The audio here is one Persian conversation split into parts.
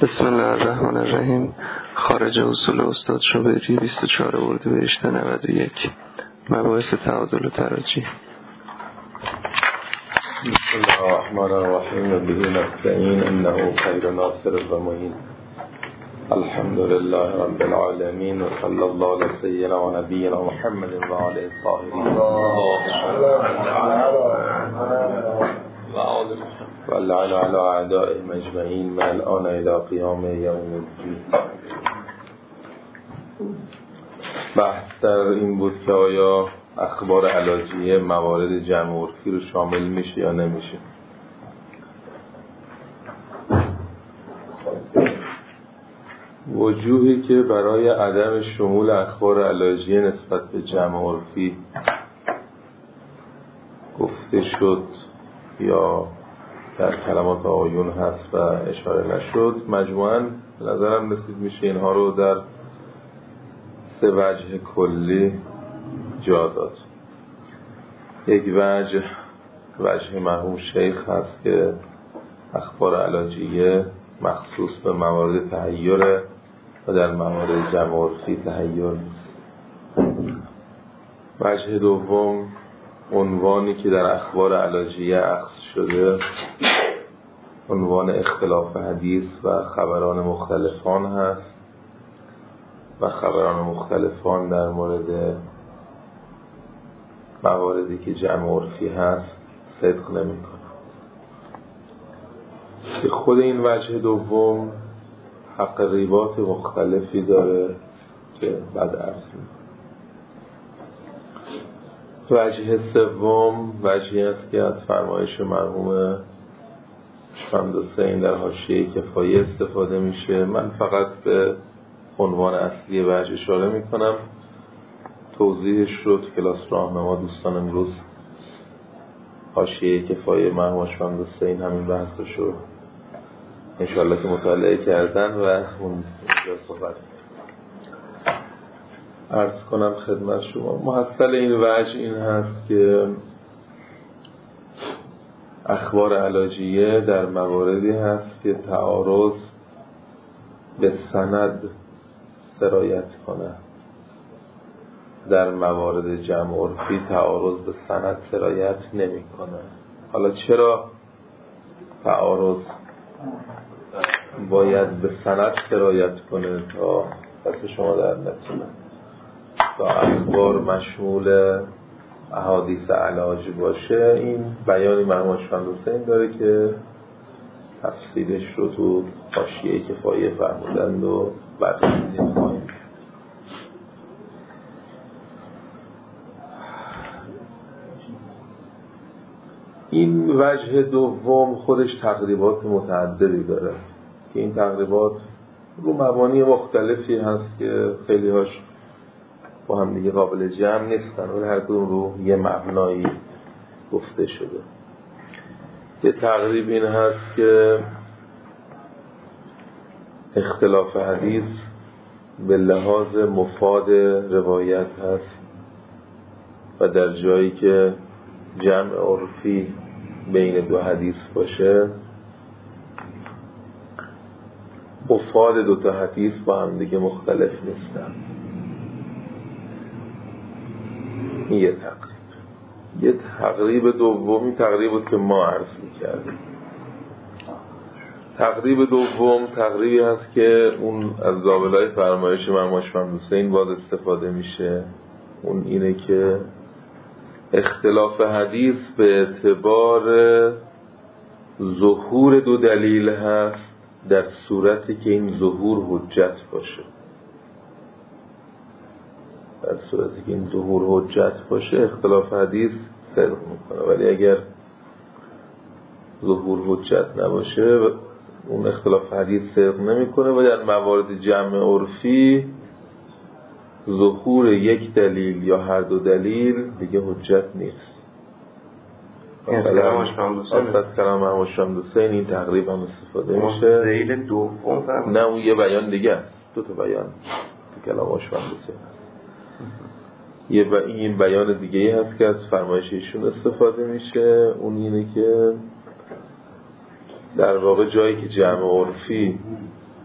بسم الله الرحمن الرحیم. خارج اصول استاد شوبری 24 اردیبهشت 91. مباحث تعادل و تراجی. بسم الله الرحمن الرحیم و به نستعین انه خیر ناصر و معین. الحمد لله رب العالمین و صلی الله علی سیدنا و نبینا محمد و آله الطاهرین و لعن علی اعدائهم اجمعین ملعون الی قیام یوم الدین. بحث در این بود که آیا اخبار علاجیه موارد جمع عرفی رو شامل میشه یا نمیشه. وجوهی که برای عدم شمول اخبار علاجیه نسبت به جمع عرفی گفته شد یا در کلمات آیون هست و اشاره نشد، مجموعاً به نظرم رسید میشه اینها رو در 3 وجه کلی جا داد. یک وجه مرحوم شیخ هست که اخبار علاجیه مخصوص به موارد تحیره و در موارد جمع عرفی تحیر نیست. وجه دوم، عنوانی که در اخبار علاجیه اخذ شده عنوان اختلاف حدیث و خبران مختلفان هست و خبران مختلفان در مورد مواردی که جمع عرفی هست صدق نمی کنه. که خود این وجه دوم حق ریبات مختلفی داره که بعد عرض می‌کنم. وجه سوم وجهی است که از فرمایش مرحوم شمدوسین در حاشیه کفایه استفاده میشه. من فقط به عنوان اصلی وجه اشاره میکنم. توضیحش رو تو کلاس راهنما دوستان امروز حاشیه کفایه مرحوم شمدوسین همین بحثش رو انشاءالله که مطالعه کردن و اونجا صحبت عرض کنم خدمت شما. محصل این وجه این هست که اخبار علاجیه در مواردی هست که تعارض به سند سرایت کنه. در موارد جمع عرفی تعارض به سند سرایت نمی کنه. حالا چرا تعارض باید به سند سرایت کنه تا دست شما در نتونه، تا اخبار مشمول احادیث علاج باشه؟ این بیانی مرحوم شمدوسین داره که تفصیلش رو تو حاشیه کفایه فرمودند و بررسی خواهیم. این وجه دوم خودش تقریبات متعددی داره که این تقریبات رو مبانی مختلفی هست که خیلی هاش با هم دیگه قابل جمع نیستن و هر کدوم رو یه مبنایی گفته شده. یه تقریب این هست که اختلاف حدیث به لحاظ مفاد روایت هست و در جایی که جمع عرفی بین 2 حدیث باشه مفاد 2 تا حدیث با هم دیگه مختلف نیستن. یه تقریب دومی تقریب بود که ما عرض می‌کردیم. تقریب دوم تقریبی هست که اون از زابلای فرمایش مرحوم شمدوسین باز استفاده میشه. اون اینه که اختلاف حدیث به اعتبار ظهور 2 دلیل هست در صورتی که این ظهور حجت باشه. در صورتی که این ظهور حجت باشه اختلاف حدیث صدق میکنه، ولی اگر ظهور حجت نباشه اون اختلاف حدیث صدق نمیکنه و در موارد جمع عرفی ظهور 1 دلیل یا هر 2 دلیل دیگه حجت نیست. از کلام مرحوم شمدوسین این تقریبا استفاده میشه. دلیل دوم نه اون یه بیان دیگه است، 2 تا بیان تو کلام شمدوسین هست. این بیان دیگه هست که از فرمایش ایشون استفاده میشه. اون اینه که در واقع جایی که جمع عرفی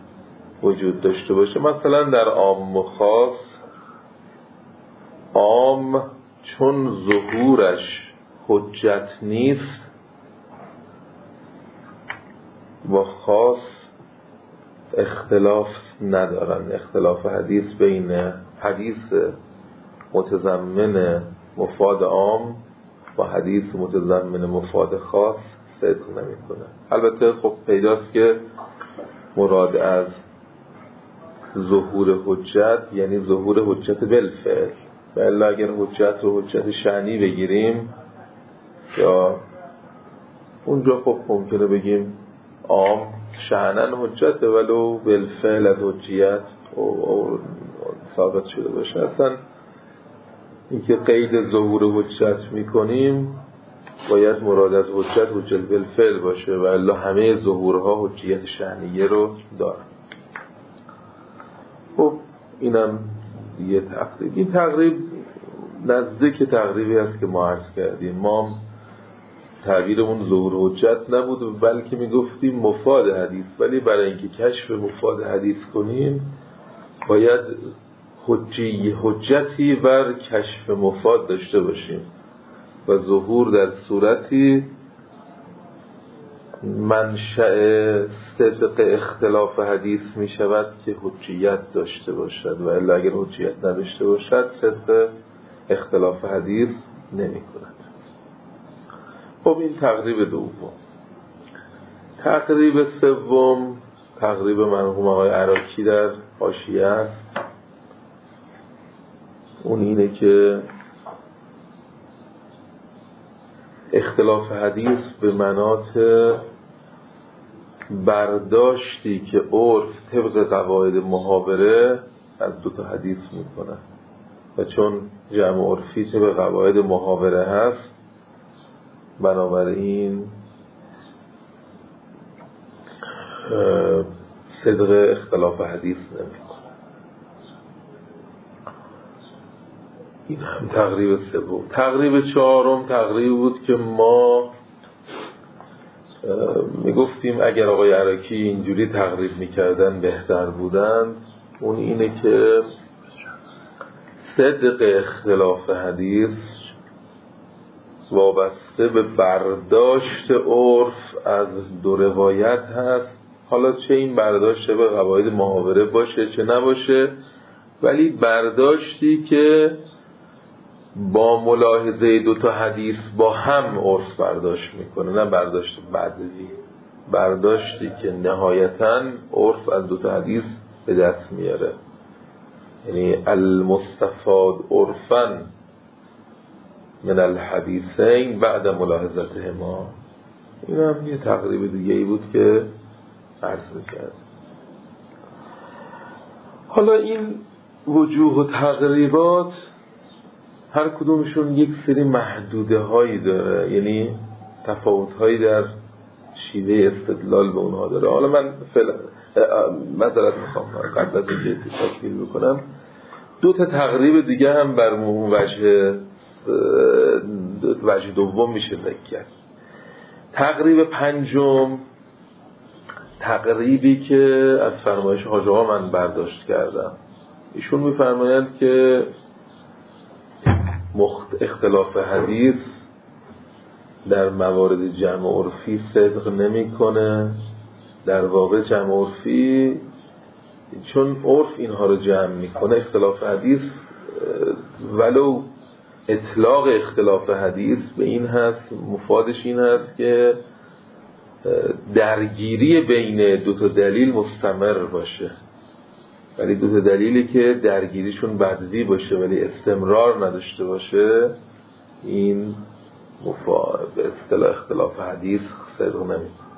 وجود داشته باشه. مثلا در عام و خاص، عام چون ظهورش حجت نیست با خاص اختلاف ندارن. اختلاف حدیث بین حدیث متضمن مفاد عام با حدیث متضمن مفاد خاص صدق نمیکنه. البته خب پیداست که مراد از ظهور حجت یعنی ظهور حجت بالفعل، و الا اگر حجت رو حجت شأنی بگیریم یا اونجا خب ممکنه بگیم عام شأنن حجت ولو بالفعل از حجیت ثابت شده باشه. اصلا اینکه قید ظهور حجت میکنیم باید مراد از حجت حجت بالفعل باشه و الا همه ظهورها حجیت شأنیه رو داره. خب اینم یه تقریب. این تقریب نزدیک تقریبی هست که ما عرض کردیم. ما تعبیرمون ظهور حجت نبود بلکه میگفتیم مفاد حدیث، ولی برای اینکه کشف مفاد حدیث کنیم باید حجتی بر کشف مفاد داشته باشیم و ظهور در صورتی منشأ صدق اختلاف حدیث می شود که حجیت داشته باشد و الا اگر حجیت نداشته باشد صدق اختلاف حدیث نمی کند. خب این تقریب دوم. تقریب سوم تقریب مرحوم آقای عراقی در حاشیه است. اون اینه که اختلاف حدیث به مناط برداشتی که عرف طبق قواعد محاوره از دو تا حدیث میکنه و چون جمع عرفی طبق قواعد محاوره هست بنابراین صدق اختلاف حدیث نمیکنه. این هم تقریب سوم. تقریب چهارم تقریب بود که ما میگفتیم اگر آقای عراقی اینجوری تقریب میکردن بهتر بودند. اون اینه که صدق اختلاف حدیث وابسته به برداشت عرف از دو روایت هست. حالا چه این برداشت به قواعد محاوره باشه چه نباشه، ولی برداشتی که با ملاحظه دو تا حدیث با هم عرف برداشت میکنه، نه برداشت بدوی، برداشتی که نهایتاً عرف از دو تا حدیث به دست میاره. یعنی المستفاد عرفاً من الحدیثین بعد ملاحظتهما. این هم یه تقریب دیگه ای بود که عرض میکرد. حالا این وجوه و تقریبات هر کدومشون یک سری محدوده هایی داره، یعنی تفاوت هایی در شیوه استدلال به اونها داره. حالا من معذرت میخوام قبل از اینکه تشکیل بکنم دو تا تقریب دیگه هم بر وجه دوم میشه ذکر کرد. تقریب پنجم تقریبی که از فرمایش حاج آقا من برداشت کردم. ایشون میفرمایند که اختلاف حدیث در موارد جمع عرفی صدق نمیکنه. در واقع جمع عرفی چون عرف اینها رو جمع میکنه، اختلاف حدیث ولو اطلاق اختلاف حدیث به این هست، مفادش این هست که درگیری بین دو تا دلیل مستمر باشه، ولی دو تا دلیلی که درگیریشون بدوی باشه ولی استمرار نداشته باشه این به اصطلاح اختلاف حدیث صدق نمیکنه.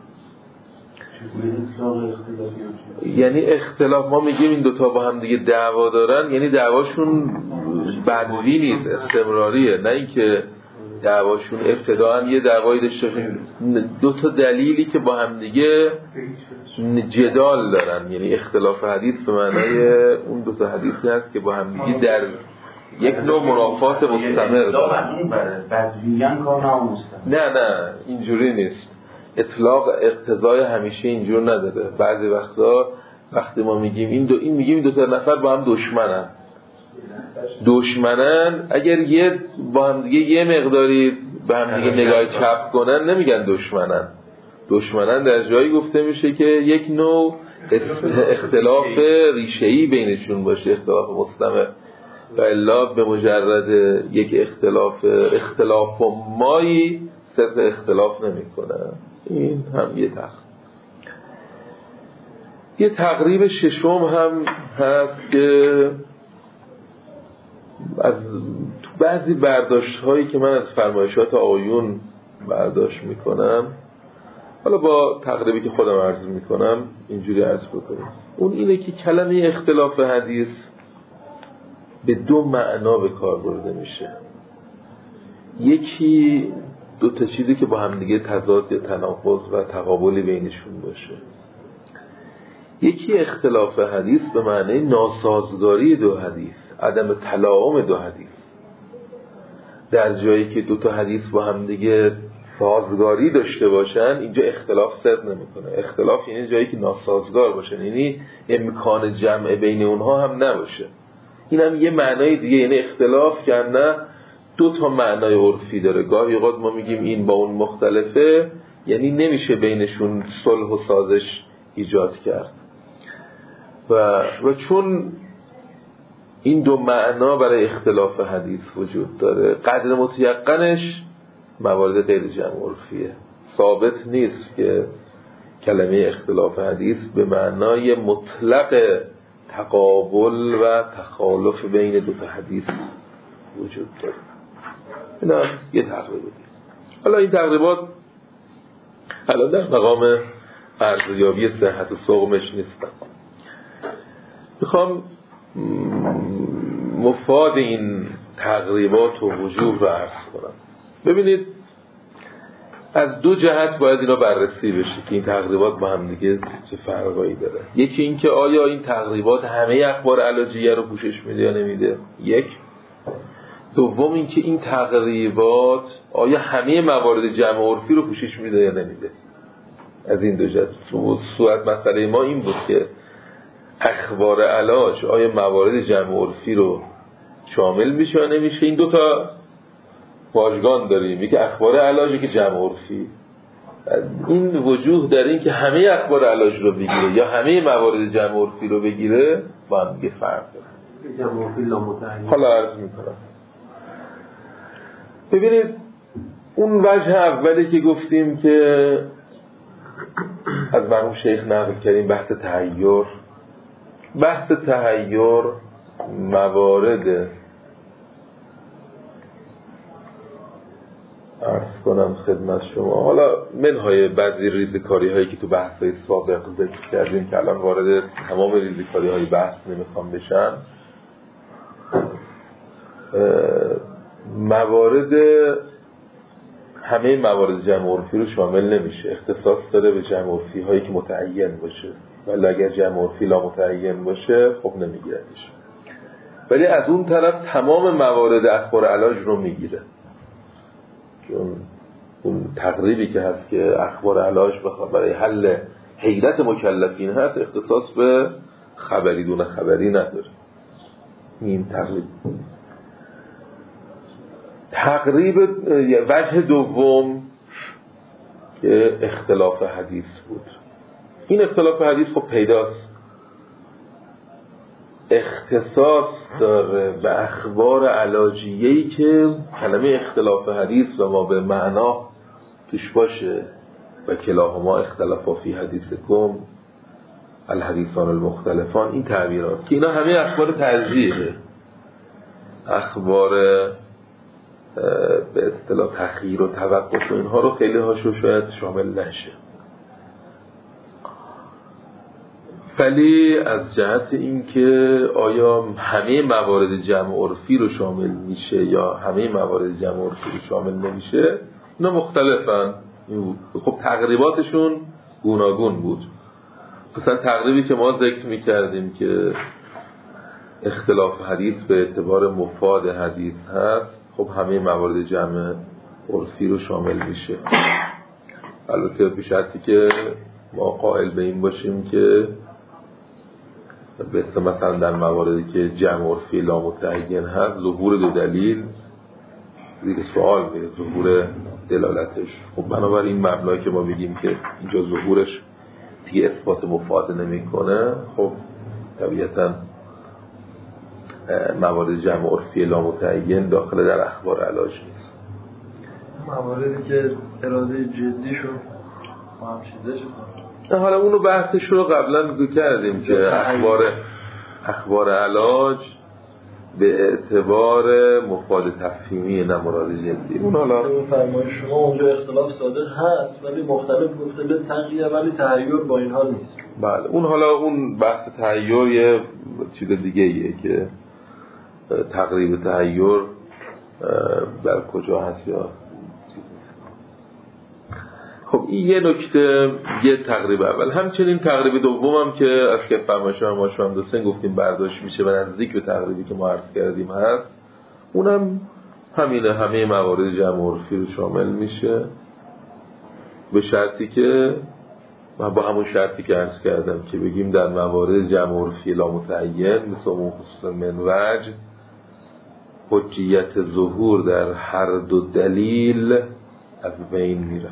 یعنی اختلاف ما میگیم این دوتا با هم دیگه دعوا دارن، یعنی دعواشون بدوی نیست، استمراریه، نه اینکه دعواشون ابتداً یه دعوایی داشته باشه. دو تا دلیلی که با هم دیگه جدال دارن، یعنی اختلاف حدیث به معنای اون دو تا حدیثی هست که با هم دیگه در یک نوع منافات مستمر دارن. نه اینجوری نیست. اطلاق اقتضای همیشه اینجور نداره. بعضی وقتا وقتی ما میگیم این دو تا نفر با هم دشمنن، اگر با هم دیگه یه مقداری به هم دیگه نگاه چپ کنن نمیگن دشمنن در جایی گفته میشه که یک نوع اختلاف ریشه‌ای بینشون باشه، اختلاف مستمر، و الا به مجرد یک اختلاف مایی صرف اختلاف نمیکنه. این هم یه تقریب ششم هم هست که از بعضی برداشت هایی که من از فرمایشات آقایون برداشت میکنم، حالا با تقریبی که خودم عرض میکنم اینجوری عرض بکنم. اون اینه که کلمه اختلاف حدیث به دو معنا به کار برده میشه. یکی دو تا چیزی که با هم دیگه تضاد یا تناقض و تقابلی بینشون باشه. یکی اختلاف حدیث به معنی ناسازگاری دو حدیث، عدم تلاعم دو حدیث. در جایی که دو تا حدیث با هم دیگه سازگاری داشته باشن، اینجا اختلاف صدق نمیکنه. اختلاف یعنی جایی که ناسازگار باشن، یعنی امکان جمع بین اونها هم نباشه. این هم یه معنای دیگه، یعنی اختلاف که نه دو تا معنای عرفی داره. گاهی اوقات ما میگیم این با اون مختلفه، یعنی نمیشه بینشون صلح و سازش ایجاد کرد. و چون این دو معنا برای اختلاف حدیث وجود داره، قدر متیقنش موارد غیر جمع عرفیه. ثابت نیست که کلمه اختلاف حدیث به معنای مطلق تقابل و تخالف بین دو تا حدیث وجود داره. این هم یه تقریبه نیست. حالا این تقریبات الان در مقام ارزیابی صحت و سقمش نیستم. میخوام مفاد این تقریبات و وجوه رو عرض کنم. ببینید از دو جهت باید اینا بررسی بشه که این تقریبات با هم دیگه چه فرقایی داره. یکی این که آیا این تقریبات همه اخبار علاجیه رو پوشش میده یا نمیده، یک. دوم این که این تقریبات آیا همه موارد جمع عرفی رو پوشش میده یا نمیده. از این دو جهت صورت مسئله ما این بود که اخبار علاج آیا موارد جمع عرفی رو شامل میشه یا نمیشه. این دو تا واژگان داریم، یکی اخبار علاجی که جمع عرفی. این وجوه در این که همه اخبار علاج رو بگیره یا همه موارد جمع عرفی رو بگیره با هم دیگه فرق داره. جمع عرفی لامتعین. حالا عرض میکنم. ببینید اون وجه اولی که گفتیم که از مرحوم شیخ نقل کردیم، بحث تحیر موارد عرض کنم خدمت شما. حالا منهای بعضی ریزکاری هایی که تو بحث های سابق ذکر کردیم که الان وارد تمام ریزکاری های بحث نمیخوام بشم، همه موارد جمع عرفی رو شامل نمیشه. اختصاص داره به جمع عرفی هایی که متعین باشه، ولی اگر جمع عرفی لا متعین باشه خب نمیگیردش. ولی از اون طرف تمام موارد اخبار علاج رو میگیره، چون اون تقریبی که هست که اخبار علاج برای حل حیرت مکلفین هست، اختصاص به خبری دون خبری نداره. این تقریب وجه دوم که اختلاف حدیث بود. این اختلاف حدیث خب پیداست، اختصاص داره به اخبار علاجیه‌ای که کلمه اختلاف حدیث و ما به معنا توش باشه و کلاهما اختلافا فی حدیثکم الحدیثان المختلفان. این تعبیرات که اینا همه اخبار ترجیحه، اخبار به اصطلاح تخییر و توقف و اینها رو خیلی هاشو شاید شامل نشه. ولی از جهت این که آیا همه موارد جمع عرفی رو شامل میشه یا همه موارد جمع عرفی رو شامل نمیشه، اینا مختلفن. خب تقریباتشون گوناگون بود. مثلا تقریبی که ما ذکر میکردیم که اختلاف حدیث به اعتبار مفاد حدیث هست، خب همه موارد جمع عرفی رو شامل میشه. البته به شرطی که ما قائل به این باشیم که مثلا در مواردی که جمع عرفی لامتعین هست ظهور دو دلیل زیر سوال میره، ظهور دلالتش. خب بنابراین مبنایی که ما بگیم که اینجا ظهورش دیگه اثبات مفاد نمیکنه، خب طبیعتا موارد جمع عرفی لامتعین داخل در اخبار علاج نیست. مواردی که اراده جدی شو با هم چیزه شد، حالا اونو بحثش رو قبلا کردیم که اخبار علاج به اعتبار مفاد تفهیمی نه مراد جدی. اون حالا فرمایش شما اونجا اختلاف صادق هست ولی مختلف گفته به تغییر ولی تحیر با این حال نیست. بله اون حالا اون بحث تحیر یه چیز دیگه ایه که تقریب تحیر در کجا هست یا خب این یه نکته، یه تقریب اول. همچنین تقریب دوم هم که از که فرمایش ما شما دوستان گفتیم برداشت میشه و نزدیک به تقریبی که ما عرض کردیم هست، اونم همینه، همه موارد جمع عرفی رو شامل میشه به شرطی که با همون شرطی که عرض کردم که بگیم در موارد جمع عرفی لامتعین مثل اون خصوص من وجه حجیت ظهور در هر دو دلیل از بین میرود.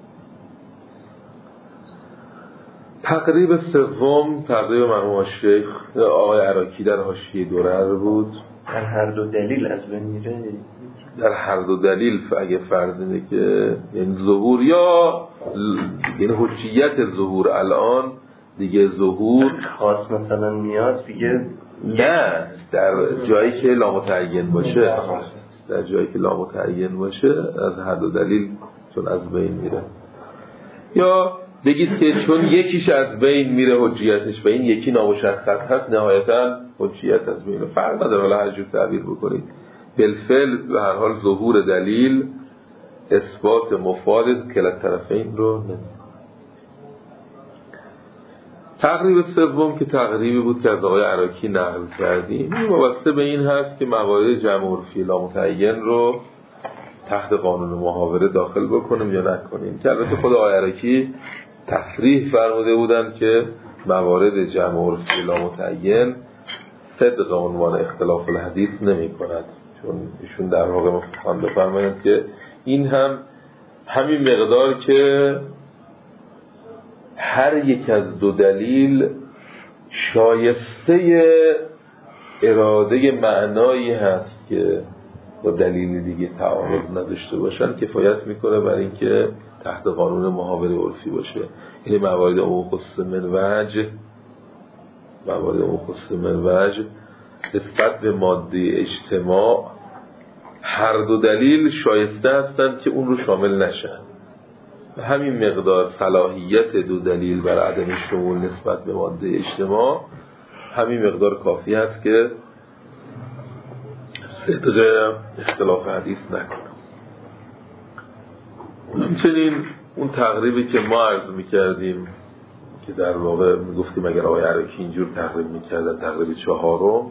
تقریب سوم تقریب مرحوم شیخ آقای عراقی در حاشیه درر بود. در هر دو دلیل از بین میره. در هر دو دلیل اگه فرض اینه که یعنی ظهور یا یعنی حجیت ظهور الان دیگه ظهور خاص مثلا میاد دیگه نه در جایی که لامتعین باشه، در جایی که لامتعین باشه از هر دو دلیل چون از بین میره. یا بگید که چون یکیش از بین میره حجیتش و این یکی نامشخص هست نهایتا حجیت از بین فرق نداره. حالا هر جور تعبیر بکنید بالفعل به هر حال ظهور دلیل اثبات مفاد کلا طرفین رو نمیده. تقریب سوم که تقریبی بود که از آقای عراقی نقل کردیم این وابسته به این هست که موارد جمع عرفی لامتعین رو تحت قانون محاوره داخل بکنیم یا نکنیم، که البته خود آقای عراقی تصریح فرموده بودن که موارد جمع عرفی لامتعین صدق عنوان اختلاف الحدیث نمی کند، چون ایشون در واقع مفهوم بفرمایند که این هم همین مقدار که هر یک از دو دلیل شایسته اراده معنایی هست که با دلیل دیگه تعارض نداشته باشن کفایت میکنه برای اینکه تحت قانون محاوره عرفی باشه. این موارد عموم خصوص من وجه، موارد عموم خصوص من وجه نسبت به ماده اجتماع هر دو دلیل شایسته هستند که اون رو شامل نشن و همین مقدار صلاحیت دو دلیل بر عدم شمول نسبت به ماده اجتماع همین مقدار کافی است که صدق اختلاف حدیث نکنم. همچنین اون تقریبی که ما عرض میکردیم که در واقع میگفتیم اگر آقای عراقی اینجور تقریب میکردن تقریب چهارم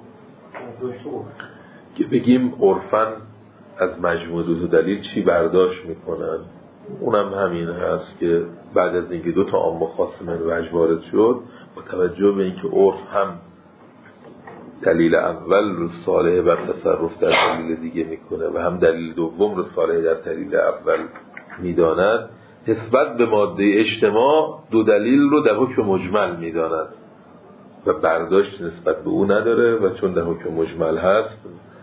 که بگیم عرفاً از مجموع دو دلیل چی برداشت میکنن، اونم همین هست که بعد از اینکه دو تا عام خاص من وجه وارد شد با توجه به اینکه عرف هم دلیل اول رو صالح بر تصرف در دلیل دیگه میکنه و هم دلیل دوم رو صالح در دلیل اول میداند، نسبت به ماده اجتماع دو دلیل رو در حکم مجمل میداند و برداشت نسبت به او نداره و چون در حکم مجمل هست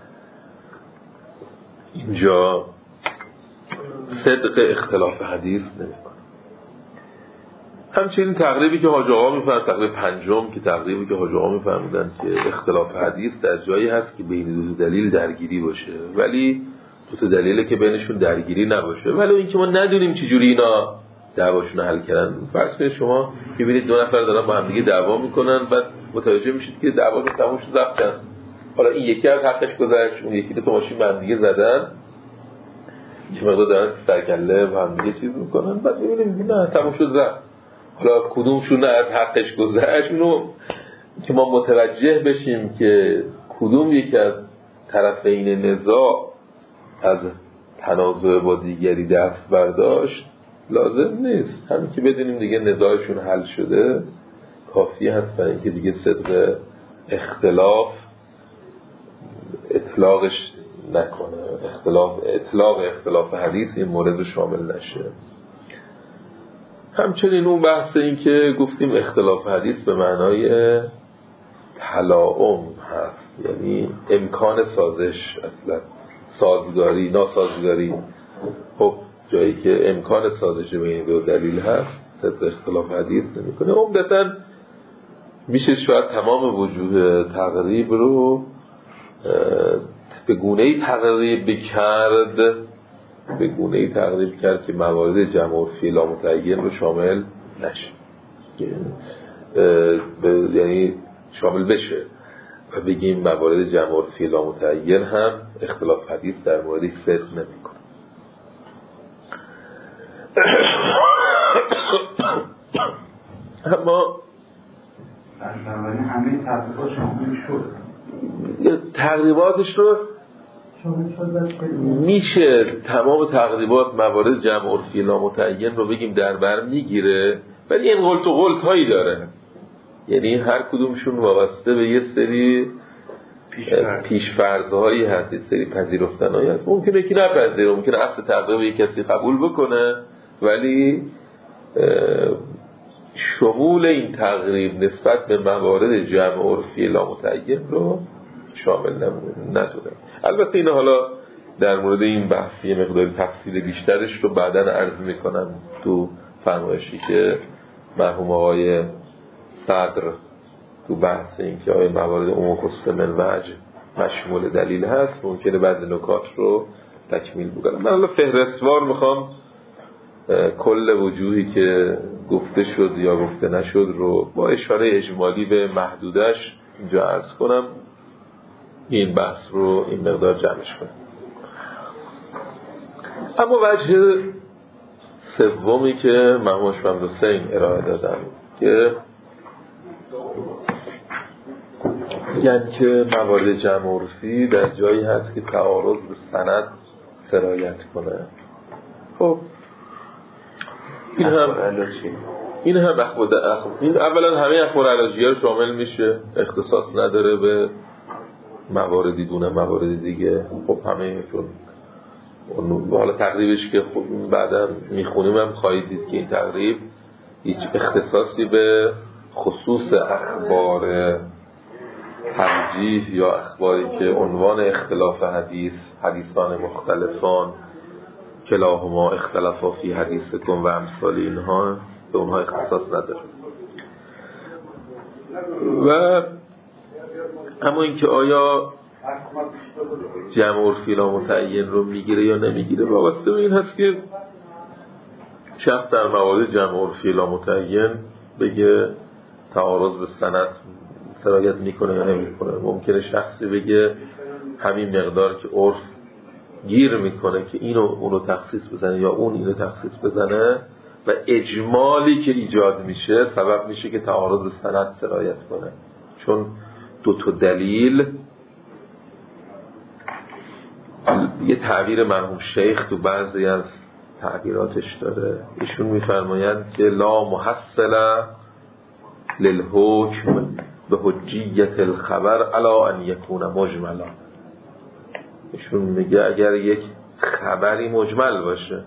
اینجا صدق اختلاف حدیث نمیکنه. همچنین تقریبی که حاج آقا میفرمودن، تقریب پنجم که تقریبی که حاج آقا میفرمودن که اختلاف حدیث در جایی هست که بین دو دلیل درگیری باشه ولی دو تا دلیله که بینشون درگیری نباشه، ولی اینکه ما ندونیم چجوری اینا دعواشون حل کردن. فرض کنید شما ببینید دو نفر دارن با هم دیگه دعوا میکنن، بعد متوجه میشید که دعوا به تموم شد رفتن، حالا این یکی از حقش گذشت، اون یکی دو تا ماشین با هم دیگه زدن، چه مقدار دارن سرکله با هم دیگه چیز میکنن، بعد میبینیم نه تموم شد رفت. حالا کدومشون از حقش گذشت اونو که ما متوجه بشیم که کدوم یکی از طرفین نزاع از تنازع با دیگری دست برداشت لازم نیست، همین که بدونیم دیگه نزاعشون حل شده کافی هست برای اینکه دیگه صدق اختلاف اطلاقش نکنه، اطلاق حدیث این مورد شامل نشه. همچنین اون بحث این که گفتیم اختلاف حدیث به معنای تلاؤم هست، یعنی امکان سازش، اصلا سازگاری ناسازگاری. خب جایی که امکان سازش بین دو دلیل هست صدق اختلاف حدیث نمیکنه. عمدتاً میشه شاید تمام وجوه تقریب رو به گونه‌ای تقریب کرد که موارد جمع عرفی لامتعین رو شامل نشه، یعنی شامل بشه و بگیم موارد جمع عرفی لامتعین هم اختلاف حدیث در موردش صدق نمیکنه. اما همه تقریبات شامل شد، تقریباتش رو میشه تمام تقریبات موارد جمع عرفی لامتعین رو بگیم در بر میگیره، ولی این غلط و غلط هایی داره، یعنی هر کدومشون وابسته به یه سری پیش‌فرض هایی هست، یه سری پذیرفتن هایی هست. ممکنه که نپذیره، ممکنه اصل تقریب یک کسی قبول بکنه ولی شمول این تقریب نسبت به موارد جمع عرفی لامتعین رو شامل نداره. البته این حالا در مورد این بحثی مقداری تفصیل بیشترش رو بعداً عرض میکنم تو فرمایشی که مرحوم آقای صدر تو بحث این که آیا موارد عموم خصوص من وجه مشمول دلیل هست ممکنه بعضی نکات رو تکمیل بکنم. من حالا فهرستوار میخوام کل وجوهی که گفته شد یا گفته نشد رو با اشاره اجمالی به محدودش اینجا عرض کنم، این بحث رو این مقدار جمعش کنم. اما وجه سومی که مرحوم شمس حسین ارائه دادن که یعنی که موارد جمع عرفی در جایی هست که تعارض به سند سرایت کنه. خب این هم این اولا همه اخبار علاجیه رو شامل میشه، اختصاص نداره به مواردی دونه موارد دیگه. خب همه چون حالا تقریبش که خب بعدا میخونیم هم خواهید دید که این تقریب هیچ اختصاصی به خصوص اخبار ترجیح یا اخباری که عنوان اختلاف حدیثان مختلفان کلاهما اختلافا فی حدیثکم و امثال اینها به اونها اختصاص نداره. و اما اینکه آیا جمع عرفی لامتعین رو میگیره یا نمیگیره وابسته به این هست که شخص در موارد جمع عرفی لامتعین بگه تعارض به سند سرایت میکنه یا نمیکنه. ممکنه شخصی بگه همین مقدار که عرف گیر میکنه که اینو اونو تخصیص بزنه یا اون اینو تخصیص بزنه و اجمالی که ایجاد میشه سبب میشه که تعارض به سند سرایت کنه، چون دو تا دلیل. یه تعبیر مرحوم شیخ تو بعضی از تعبیراتش داره، ایشون میفرمایند که لا محصل للحکم به حجیت الخبر علا ان یکون مجملا. ایشون میگه اگر یک خبری مجمل باشه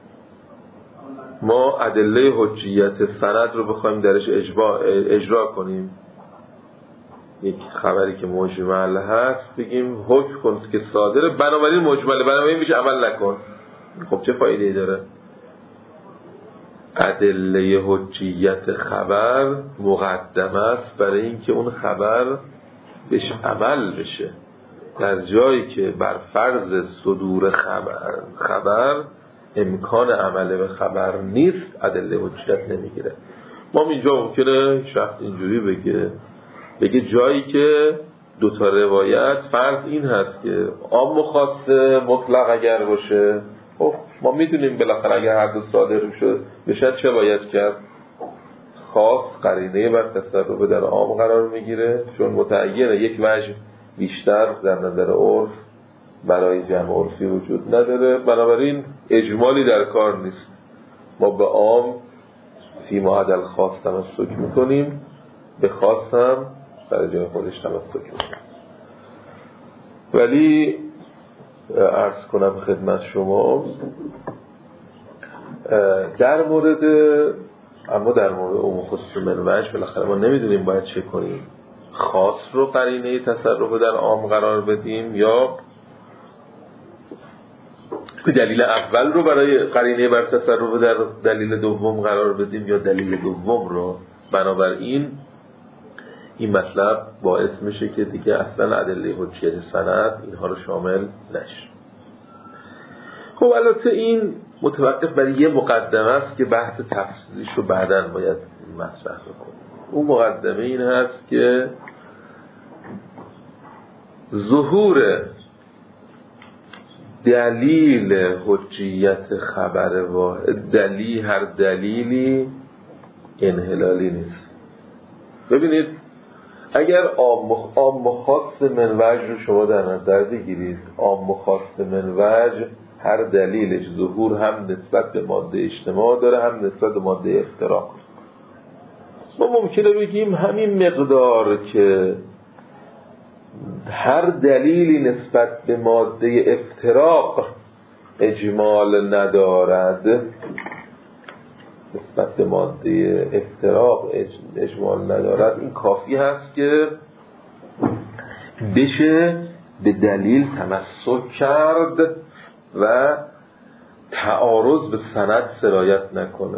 ما ادله حجیت سند رو بخوایم درش اجرا کنیم، یک خبری که مجمل هست بگیم حکم کن که صادره بنابراین مجمله بنابراین میشه عمل نکن. خب چه فایده‌ای داره؟ ادله حجیت خبر مقدم است برای اینکه اون خبر بهش عمل بشه، در جایی که بر فرض صدور خبر امکان عمل به خبر نیست ادله حجیت نمیگیره. ما اینجا ممکنه شخص اینجوری بگه جایی که دوتا روایت فرض این هست که عام و خاص مطلق اگر باشه، خب ما میدونیم بالاخره اگر هر دو صادر بشه چه باید کرد؟ خاص قرینه بر تصرف در عام قرار میگیره، چون متعینه یک وجه بیشتر در نظر عرف برای جمع عرفی وجود نداره، بنابراین اجمالی در کار نیست. ما به عام فی معدل خاص تمسک میکنیم، به خاص هم برای جای خودش تمسک میکنه. ولی عرض کنم خدمت شما در مورد عموم خصوص منوج بالاخره ما نمیدونیم باید چه کنیم، خاص رو قرینه تصرف در عام قرار بدیم یا دلیل اول رو برای قرینه بر تصرف در دلیل دوم قرار بدیم یا دلیل دوم رو. بنابراین این مطلب باعث میشه که دیگه اصلا ادله حجیت سند اینها رو شامل نشه. خب البته این متوقف بر یه مقدمه است که بحث تفصیلیش رو بعداً باید مطرح بکنیم. اون مقدمه این هست که ظهور دلیل حجیت خبر واحد هر دلیلی انحلالی نیست. ببینید اگر عام و خاص منوج رو شما در نظر بگیرید، عام و خاص منوج هر دلیلش ظهور هم نسبت به ماده اجتماع داره هم نسبت به ماده افتراق. ما ممکنه بگیم همین مقدار که هر دلیلی نسبت به ماده افتراق اجمال ندارد، نسبت به ماده افتراق اجمال ندارد، این کافی هست که بشه به دلیل تمسک کرد و تعارض به سند سرایت نکنه.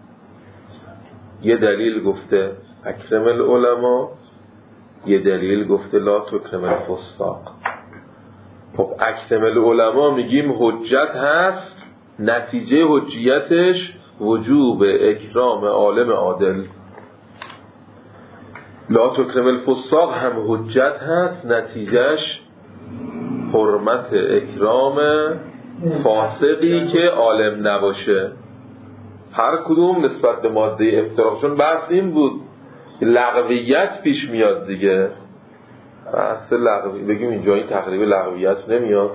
یه دلیل گفته اکرم العلماء، یه دلیل گفته لا تکرم الفساق. خب اکرم العلماء میگیم حجت هست، نتیجه حجیتش وجوب اکرام عالم عادل. لا تکرم الفساق هم حجت هست، نتیجهش حرمت اکرام فاسقی که عالم نباشه. هر کدوم نسبت به ماده افتراق. چون بحث این بود لغویت پیش میاد دیگه، بحث لغوی بگیم اینجا این تقریب لغویت نمیاد،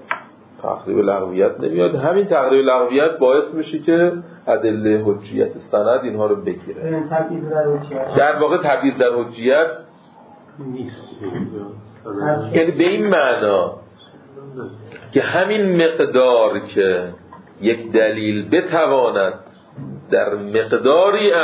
همین تقریب لغویت باعث میشه که ادله حجیت سند اینها رو بگیره. در واقع تبعیض در حجیت نیست، یعنی به این معنا که همین مقدار که یک دلیل بتواند در مقداری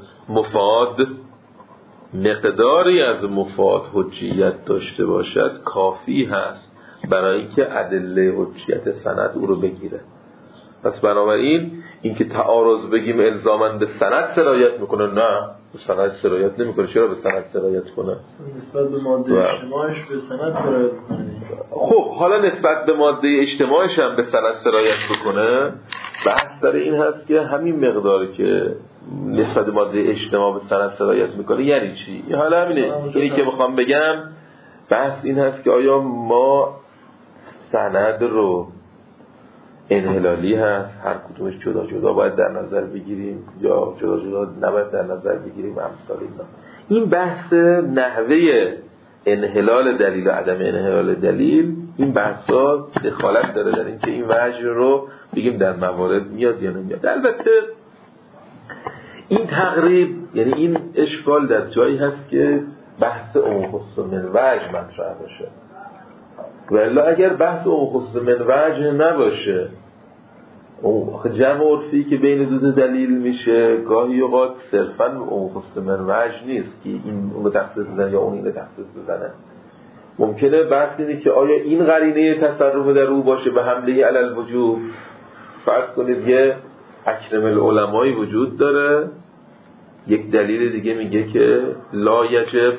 از مفاد حجیت داشته باشد کافی هست برای اینکه ادله حجیت سند او رو بگیره. پس بنابراین اینکه تعارض بگیم الزاماً به سند سرایت میکنه، نه به سند سرایت نمیکنه. چرا به سند سرایت کنه؟ نسبت به ماده اجتماعش به سند سرایت کنه. خب حالا نسبت به ماده اجتماعش هم به سند سرایت بکنه. بحث سر این هست که همین مقداری که نسبت به ماده اجتماع به سند سرایت میکنه یعنی چی؟ حالا همینه، اینی که میخوام بگم بحث این هست که آیا ما سند رو انحلالی هست هر کدومش جدا جدا باید در نظر بگیریم یا جدا جدا نباید در نظر بگیریم امثال اینا. این بحث نحوه انحلال دلیل و عدم انحلال دلیل، این بحثا دخالت داره در این که این وجه رو بگیم در موارد میاد یا نمیاد. البته این تقریب یعنی این اشکال در جایی هست که بحث عموم خصوص منوج مطرح باشه، ولی اگر بحث عموم خصوص منوج نباشه، جمع عرفی که بین دو دلیل میشه گاهی اوقات صرفاً عموم خصوص منوج نیست که این اون رو تخصیص بزنه یا اون اینو تخصیص بزنه. ممکنه بحث اینه که آیا این قرینه تصرف در او باشه به حمله علی الوجوب. فرض کنید یه اکرم العلمایی وجود داره، یک دلیل دیگه میگه که لا یجب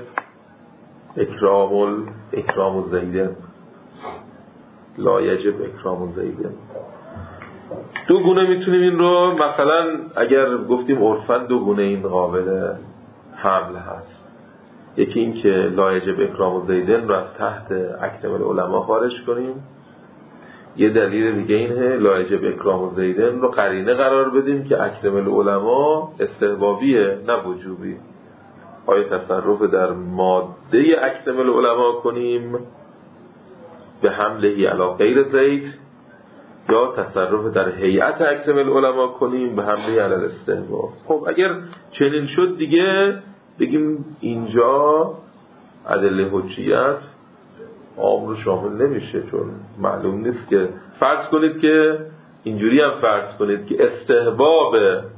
اکرام زیدن، لا یجب اکرام زیدن. دو گونه میتونیم این رو مثلا اگر گفتیم عرفاً دو گونه این قابل حمل هست. یکی این که لا یجب اکرام زیدن رو از تحت اکرم العلماء خارج کنیم، یه دلیل دیگه اینه لا یجب اکرام زیدن رو قرینه قرار بدیم که اکرم العلماء استحبابیه نه وجوبی. آیا تصرف در ماده اکرم العلماء کنیم به حمله علی غیر زید یا تصرف در هیئت اکرم العلماء کنیم به حمله علی الاستحباب. خب اگر چنین شد دیگه بگیم اینجا ادله حجیت عام رو شامل نمیشه، چون معلوم نیست که فرض کنید که اینجوری هم فرض کنید که استحباب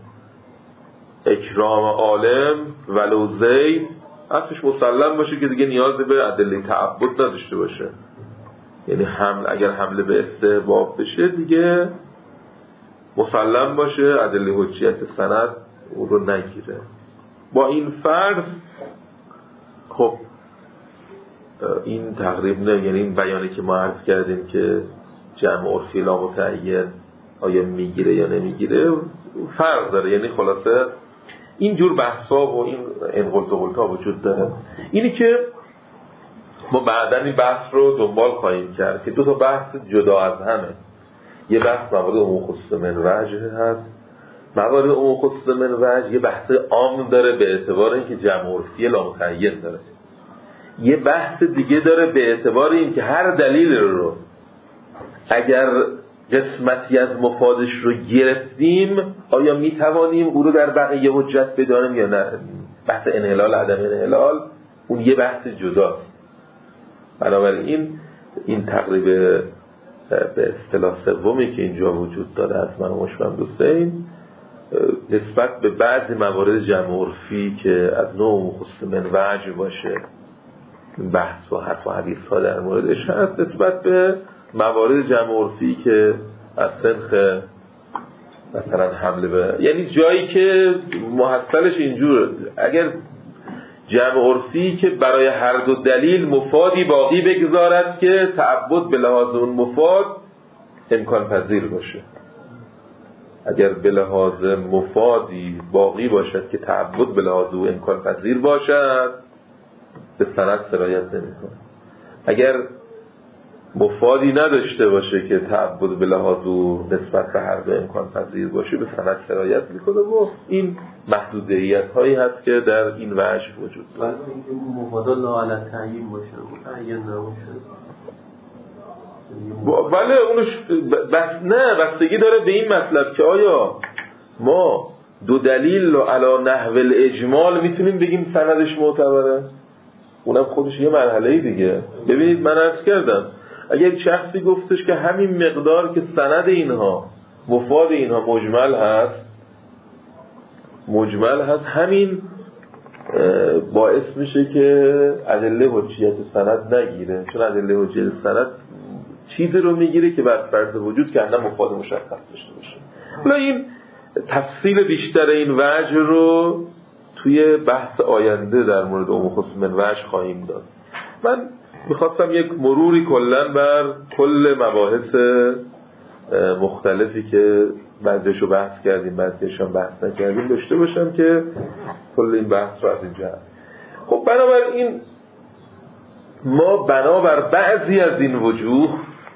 اکرام عالم ولو زید اصلش مسلم باشه که دیگه نیازی به ادله تعبد نداشته باشه، یعنی اگر حمله به استحباب بشه دیگه مسلم باشه ادله حجیت سند او رو نگیره. با این فرض خب این تقریب نه، یعنی این بیانی که ما عرض کردیم که جمع عرفی لا متعین آیا میگیره یا نمیگیره فرق داره، یعنی خلاصه اینجور بحثا و این انقلتها وجود داره. اینی که ما بعداً این بحث رو دنبال خواهیم کرد که دو تا بحث جدا از همه. یه بحث موارد عموم خصوص من وجه هست، موارد عموم خصوص من وجه یه بحث عام داره به اعتبار اینکه جمع عرفی لا متعین داره، یه بحث دیگه داره به اعتبار اینکه هر دلیل رو اگر قسمتی از مفادش رو گرفتیم آیا میتوانیم او رو در بقیه حجت بدانیم یا نه. بحث انحلال عدم انحلال اون یه بحث جداست. بنابراین این تقریب به اصطلاح سومی که اینجا وجود داره از من و مشفم حسین نسبت به بعضی موارد جمع عرفی که از نوع خصوص من وجه باشه بحث و حرف و حدیث ها در موردش هست، نسبت به موارد جمع عرفی که از سنخ مثلا حمله به، یعنی جایی که محصلش اینجور اگر جمع عرفی که برای هر دو دلیل مفادی باقی بگذارد که تعبد به لحاظ اون مفاد امکان پذیر باشه، اگر به لحاظ مفادی باقی باشد که تعبد به لحاظ اون امکان پذیر باشد به سند سرایت نمی‌کنه. اگر مفادی نداشته باشه که تعبد به لحاظ او نسبت به هر دو امکان پذیر باشه به سند سرایت میکنه و این محدودیت هایی هست که در این وجه وجود داره. مفادا لا علی تعیین باشه متعین نباشه. بله اونش بستگی داره به این مطلب که آیا ما دو دلیل رو علی نحو الاجمال میتونیم بگیم سندش معتبره، اونم خودش یه مرحله دیگه. ببینید من عرض کردم اگر شخصی گفتش که همین مقدار که سند اینها مفاد اینها مجمل هست همین باعث میشه که ادله حجیت سند نگیره، چون ادله حجیت سند چیزی رو میگیره که بر فرض وجود که اندام مفاد مشخص داشته باشه. حالا این تفصیل بیشتر این وجه رو توی بحث آینده در مورد عموم خصوص من وجه خواهیم داد. من میخواستم یک مروری کلن بر کل مباحث مختلفی که بعضیشو بحث کردیم بعضیشو بحث نکردیم داشته باشم که کل این بحث رو از اینجا هست. خب بنابراین ما بنابر بعضی از این وجوه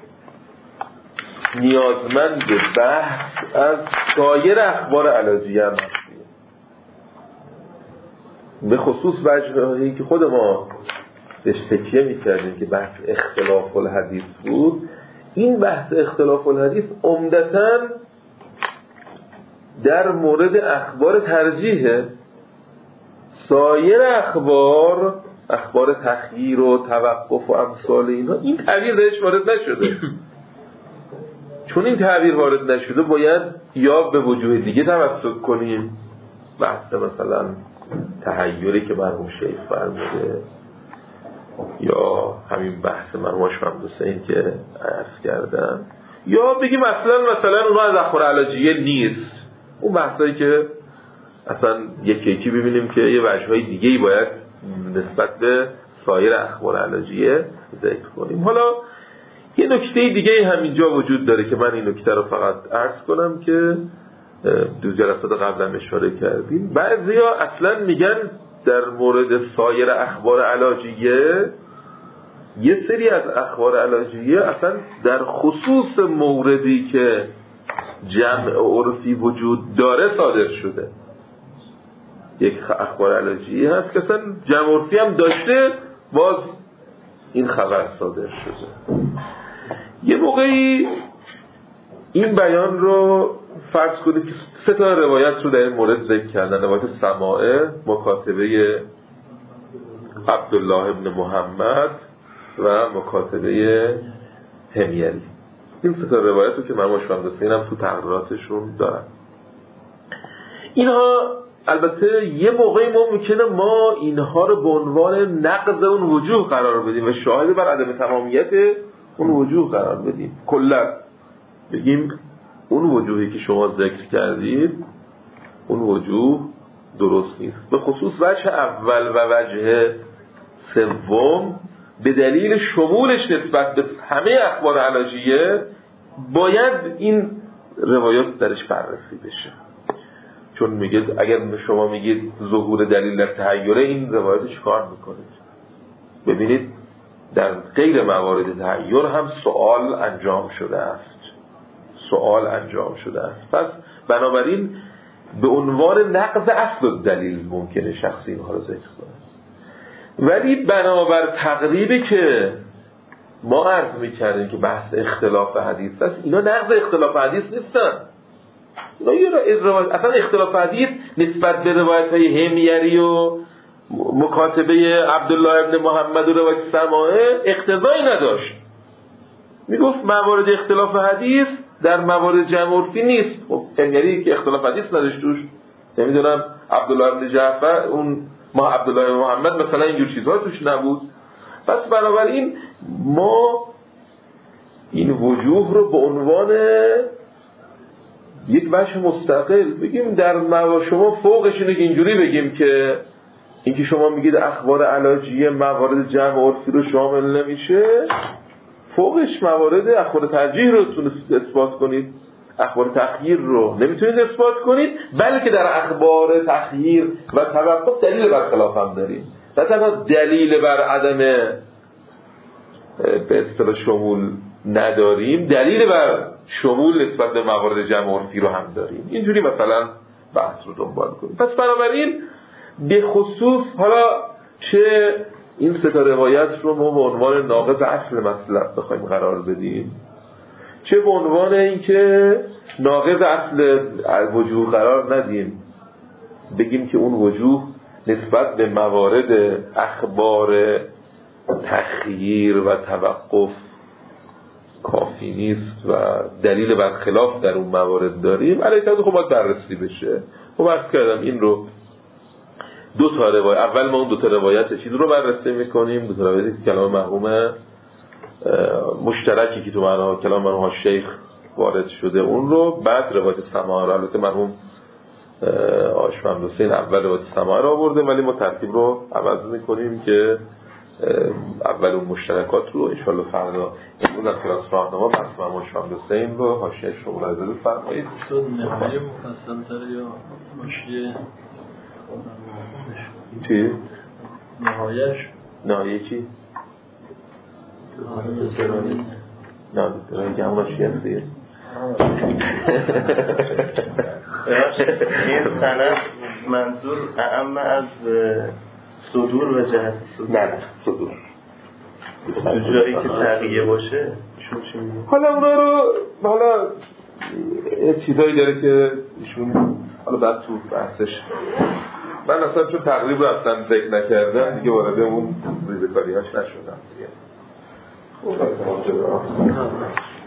نیازمند بحث از سایر اخبار علاجیه هم هستیم، به خصوص وجههایی که خود ما بهش تکیه می‌کردیم که بحث اختلاف الحدیث بود. این بحث اختلاف الحدیث عمدتاً در مورد اخبار ترجیحه. سایر اخبار تخییر و توقف و امثال اینها این تعبیر درش وارد نشده. چون این تعبیر وارد نشده باید یا به وجوه دیگه توسط کنیم، بحث مثلا تحیری که مرحوم شیخ فرموده، یا همین بحث مرحوم شمس حسین که عرض کردم، یا بگیم مثلا اونها از اخبار علاجیه نیست. اون بحثایی که اصلا یکی ببینیم که یه وجه‌های دیگه‌ای باید نسبت به سایر اخبار علاجیه ذکر کنیم. حالا یه نکته دیگه هم اینجا وجود داره که من این نکته رو فقط عرض کنم که دو جلسات قبلا اشاره کردیم. بعضیا اصلا میگن در مورد سایر اخبار علاجیه یه سری از اخبار علاجیه اصلا در خصوص موردی که جمع عرفی وجود داره صادر شده. یک اخبار علاجیه هست که اصلا جمع عرفی هم داشته باز این خبر صادر شده. یه موقعی این بیان رو فرض کنید که 3 تا روایت رو در این مورد ذکر کردن. روایت سماعه، مکاتبه عبدالله ابن محمد و مکاتبه حمیری. این سه تا روایت رو که مرحوم شامدوستین هم تو تقریراتشون دارن. اینها البته یه موقعی ممکنه ما اینها رو به عنوان نقض اون وجوه قرار بدیم و شاهد بر عدم تمامیت اون وجوه قرار بدیم. کلا بگیم اون وجوهی که شما ذکر کردید اون وجوه درست نیست، به خصوص وجه اول و وجه سوم به دلیل شمولش نسبت به همه اخبار علاجیه باید این روایات درش بررسی بشه. چون میگه اگر شما میگید ظهور دلیل در تحیره، این روایات چیکار میکنید؟ ببینید در غیر موارد تحیر هم سوال انجام شده است. پس بنابراین به عنوان نقض اصل دلیل ممکنه شخصی اینها رو ذکر کنه، ولی بنابر تقریبی که ما عرض میکردیم که بحث اختلاف حدیث است، اینا نقض اختلاف حدیث نیستن. اصلا اختلاف حدیث نسبت به روایت های حمیری و مکاتبه عبدالله ابن محمد و روایت سماعه اقتضایی نداشت. میگفت موارد اختلاف حدیث در موارد جمع عرفی نیست. خب حمیری که اختلاف حدیث نداشت توش، نمیدونم عبدالله ابن جعفر اون ما عبدالله ابن محمد مثلا اینجور چیزها توش نبود. پس بنابراین ما این وجوه رو به عنوان یک وجه مستقل بگیم در شما فوقش اینه که اینجوری بگیم که اینکه شما میگید اخبار علاجیه موارد جمع عرفی رو شامل نمیشه، فوقش موارد اخبار ترجیح رو تونست اثبات کنید، اخبار تخییر رو نمیتونید اثبات کنید، بلکه در اخبار تخییر و توقف دلیل بر خلاف هم دارید. نه تنها دلیل بر عدم به اصطلاح شمول نداریم، دلیل بر شمول نسبت به موارد جمع عرفی رو هم داریم. اینجوری مثلا بحث رو دنبال کنیم. پس بنابراین به خصوص حالا چه این سه تا روایت رو ما به عنوان ناقض اصل مطلب بخوایم قرار بدیم، چه به عنوان اینکه ناقض اصل وجوه قرار ندیم، بگیم که اون وجوه نسبت به موارد اخبار تخییر و توقف کافی نیست و دلیل بر خلاف در اون موارد داریم، علیه خب باید بررسی بشه. خب عرض کردم این رو دو تا روایت، اول ما اون دو تا روایت چیز رو بررسی میکنیم، دو تا روایتی که کلام مرحوم مشترکی که تو معنا کلام مرحوم شیخ وارد شده اون رو، بعد روایت سماع رو. البته مرحوم آشمند حسین اول روایت سماع رو آورده، ولی ما ترتیب رو عوض میکنیم که اول اون مشترکات رو ان شاءالله فردا امروز از کلاس راهنما بحث مرحوم آشمند حسین رو حاشیه شما ملاحظه بفرمایید. نهایه مفصل‌تر یا حاشیه چی؟ نهایه چی؟ نه دیگه همون چی هست دیگه؟ این سند منظور اعم از صدور و جهت صدور؟ نه صدور جایی که تقییه باشه ایشون چی میگه؟ حالا اونا رو حالا چیزایی داره که ایشون حالا بعد تو بحثش من اصلا چون تقریب رو اصلا ذکر نکردم دیگه وارد اون ریزکاری هاش نشدم دیگه.